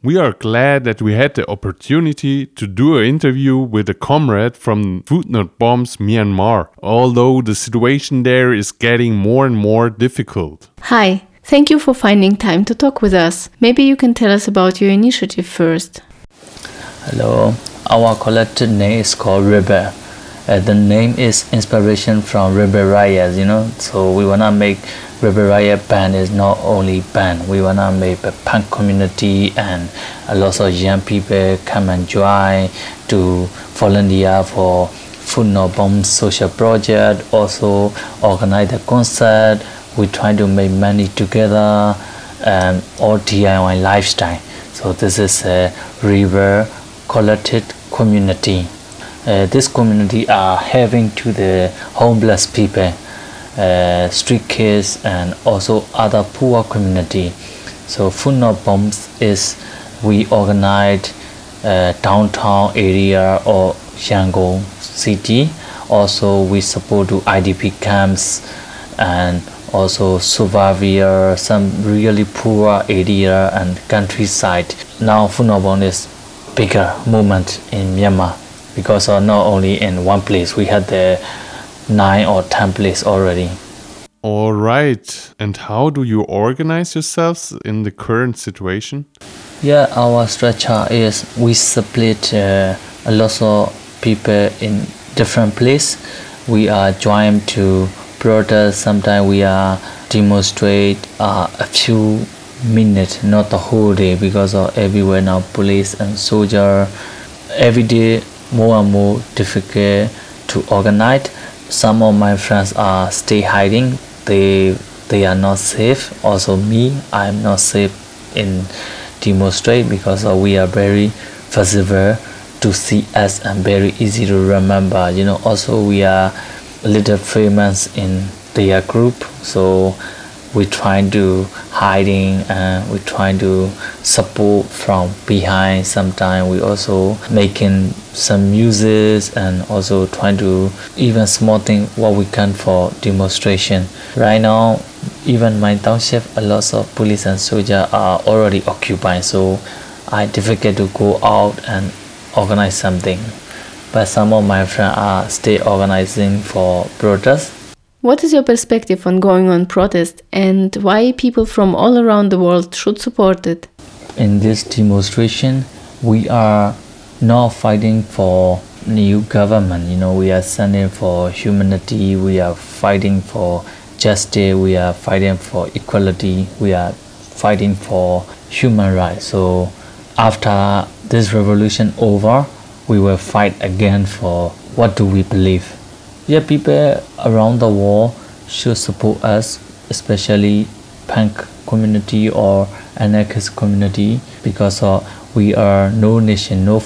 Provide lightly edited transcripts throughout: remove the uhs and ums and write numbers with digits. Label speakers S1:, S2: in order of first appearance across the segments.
S1: We are glad that we had the opportunity to do an interview with a comrade from Food Not Bombs Myanmar, although the situation there is getting more and more difficult.
S2: Hi, thank you for finding time to talk with us. Maybe you can tell us about your initiative first.
S3: Hello, our collective name is called River. The name is inspiration from River Riot, so we wanna make River Riot band is not only band. We wanna make a punk community and a lot of young people come and join to volunteer for Food Not Bombs social project. Also organize the concert. We try to make money together and all DIY lifestyle. So this is a River collected community. This community are helping to the homeless people, street kids, and also other poor community. So Food Not Bombs is we organize downtown area or Yangon city. Also we support to IDP camps and also survivor some really poor area and countryside. Now Food Not Bombs is bigger movement in Myanmar because not only in one place, we had the 9 or 10 places already.
S1: All right. And how do you organize yourselves in the current situation?
S3: Yeah, our structure is we split a lot of people in different places. We are joined to protest. Sometimes we are demonstrate a few minutes, not the whole day, because of everywhere now police and soldier. Every day more and more difficult to organize. Some of my friends are stay hiding. They are not safe. Also me, I am not safe in demonstrate because we are very visible to see us and very easy to remember. Also we are a little famous in their group, so we trying to hiding and we trying to support from behind. Sometimes we also making some music and also trying to even small thing what we can for demonstration. Right now even my township a lot of police and soldier are already occupied, so I difficult to go out and organize something, but some of my friends are still organizing for protest.
S2: What is your perspective on going on protest and why people from all around the world should support it?
S3: In this demonstration, we are not fighting for new government. We are standing for humanity. We are fighting for justice. We are fighting for equality. We are fighting for human rights. So after this revolution over, we will fight again for what do we believe. Yeah, people around the world should support us, especially punk community or anarchist community, because we are no nation, no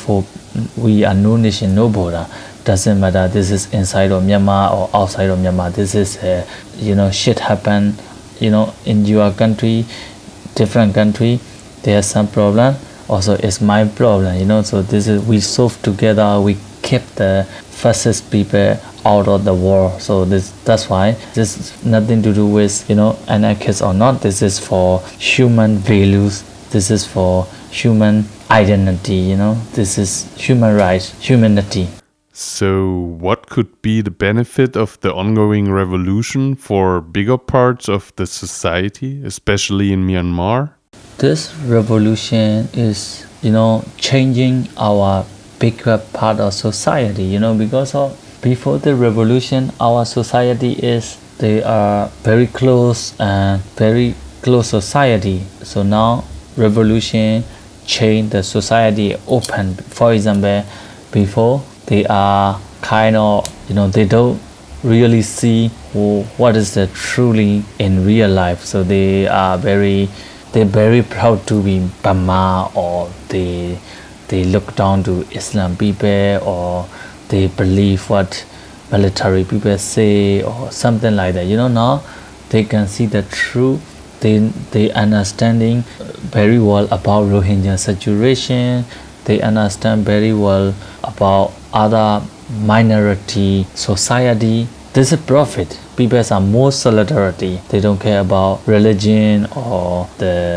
S3: border. Doesn't matter this is inside of Myanmar or outside of Myanmar. This is shit happen, in your country, different country, there's some problem. Also, it's my problem, So this is we solve together. We keep the fascist people out of the war. So that's why this is nothing to do with anarchist or not. This is for human values. This is for human identity. This is human rights, humanity.
S1: So, what could be the benefit of the ongoing revolution for bigger parts of the society, especially in Myanmar?
S3: This revolution is, changing our bigger part of society, because before the revolution, our society they are very close and very close society. So now revolution change the society open. For example, before they are kind of, they don't really see what is the truly in real life. So they're very proud to be Burma, or they look down to Islam people, or they believe what military people say or something like that. Now they can see the truth. They understanding very well about Rohingya situation. They understand very well about other minority society. This is profit. People are more solidarity. They don't care about religion or the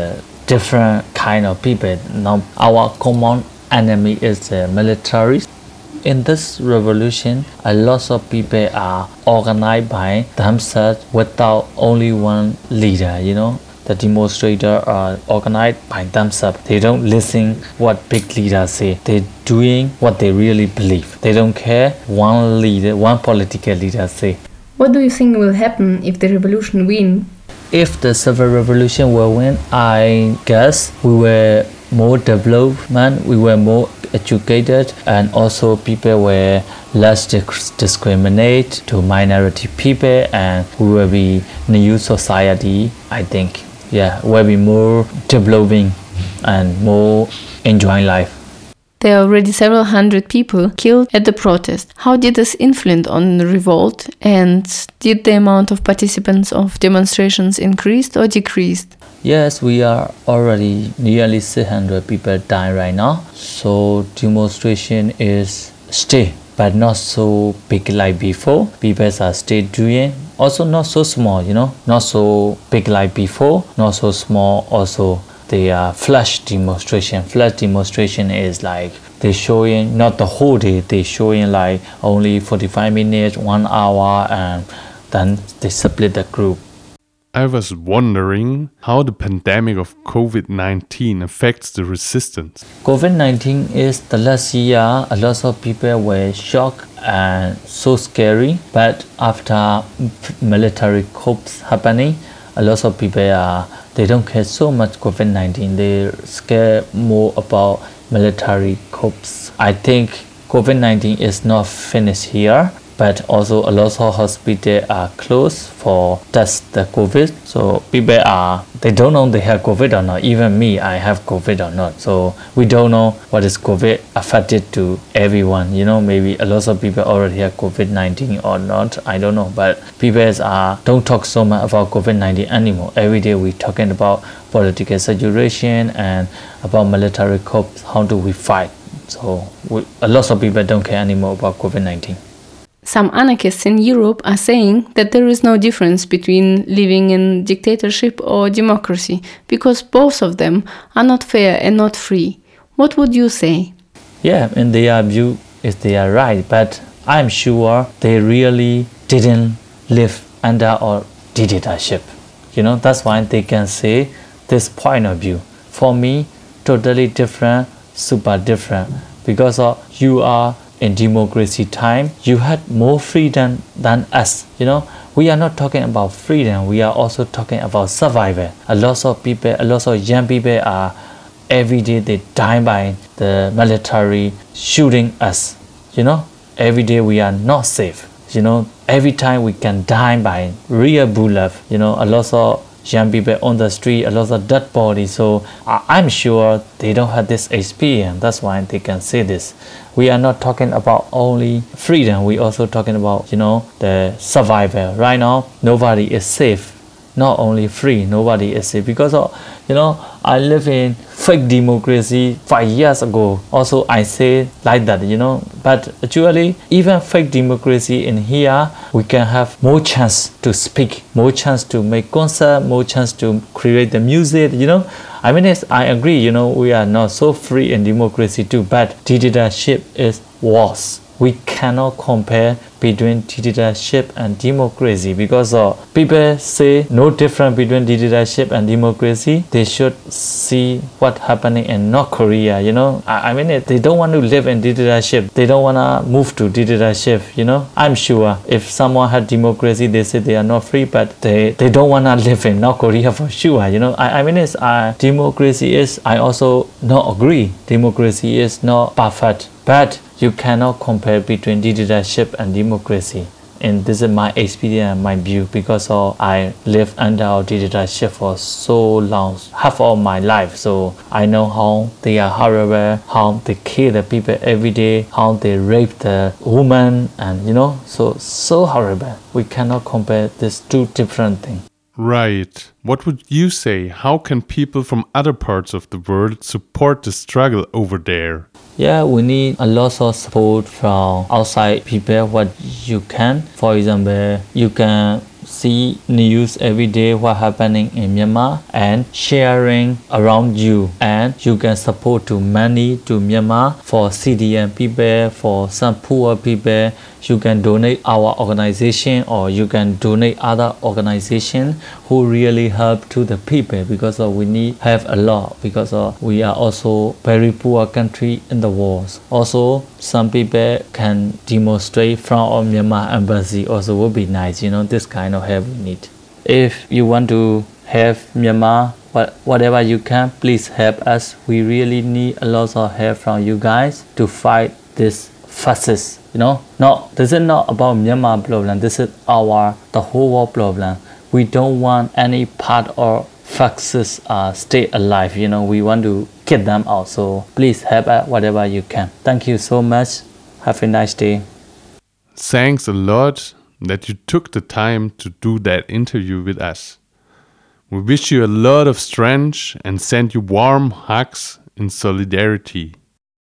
S3: different kind of people. Now our common enemy is the military. In this revolution, a lot of people are organized by themselves without only one leader, The demonstrators are organized by themselves. They don't listen what big leaders say. They're doing what they really believe. They don't care one political leader say.
S2: What do you think will happen if the revolution win?
S3: If the civil revolution will win, I guess we were more development, we were more educated, and also people were less discriminate to minority people, and we will be new society. I think, will be more developing and more enjoying life.
S2: There are already several hundred people killed at the protest. How did this influence on the revolt, and did the amount of participants of demonstrations increased or decreased?
S3: Yes, we are already nearly 600 people dying right now. So demonstration is still, but not so big like before. People are still doing. Also not so small, not so big like before, not so small also. They are flash demonstration. Flash demonstration is like they showing not the whole day, they showing like only 45 minutes, 1 hour, and then they split the group.
S1: I was wondering how the pandemic of COVID-19 affects the resistance.
S3: COVID-19 is the last year, a lot of people were shocked and so scary, but after military coups happening, a lot of people they don't care so much COVID-19. They scare more about military coups. I think COVID-19 is not finished here, but also a lot of hospitals are closed for test the COVID. So people they don't know they have COVID or not. Even me, I have COVID or not. So we don't know what is COVID affected to everyone. Maybe a lot of people already have COVID-19 or not. I don't know. But people don't talk so much about COVID-19 anymore. Every day we're talking about political situation and about military coups. How do we fight? So a lot of people don't care anymore about COVID-19.
S2: Some anarchists in Europe are saying that there is no difference between living in dictatorship or democracy, because both of them are not fair and not free. What would you say?
S3: Yeah, in their view, they are right, but I'm sure they really didn't live under a dictatorship. That's why they can say this point of view. For me, totally different, super different, because you are in democracy time, you had more freedom than us. We are not talking about freedom, we are also talking about survival. A lot of people, a lot of young people are every day they die by the military shooting us. Every day we are not safe. Every time we can die by real bullet. A lot of young people on the street, a lot of dead bodies. So I'm sure they don't have this experience. That's why they can say this. We are not talking about only freedom. We also talking about, the survival. Right now, nobody is safe. Not only free, nobody is safe. Because, I live in fake democracy 5 years ago. Also, I say like that, But actually, even fake democracy in here, we can have more chance to speak, more chance to make concert, more chance to create the music, I agree, we are not so free in democracy too, but dictatorship is worse. We cannot compare between dictatorship and democracy because people say no difference between dictatorship and democracy. They should see what happening in North Korea, they don't want to live in dictatorship. They don't want to move to dictatorship, I'm sure if someone had democracy, they say they are not free, but they don't want to live in North Korea for sure, democracy is, I also not agree. Democracy is not perfect, but you cannot compare between dictatorship and democracy. And this is my experience and my view because I lived under a dictatorship for so long, half of my life. So I know how they are horrible, how they kill the people every day, how they rape the woman, and so horrible. We cannot compare these two different things.
S1: Right. What would you say? How can people from other parts of the world support the struggle over there?
S3: Yeah, we need a lot of support from outside people, what you can. For example, you can see news every day what happening in Myanmar and sharing around you, and you can support to money to Myanmar for CDM people, for some poor people. You can donate our organization, or you can donate other organization who really help to the people, because we need have a lot, because we are also very poor country in the world. Also some people can demonstrate from our Myanmar embassy, also would be nice, this kind of help we need. If you want to help Myanmar, whatever you can, please help us. We really need a lot of help from you guys to fight this fascist. No, this is not about Myanmar problem. This is the whole world problem. We don't want any part of fascists stay alive. We want to get them out. So please help us whatever you can. Thank you so much. Have a nice day.
S1: Thanks a lot that you took the time to do that interview with us. We wish you a lot of strength and send you warm hugs in solidarity.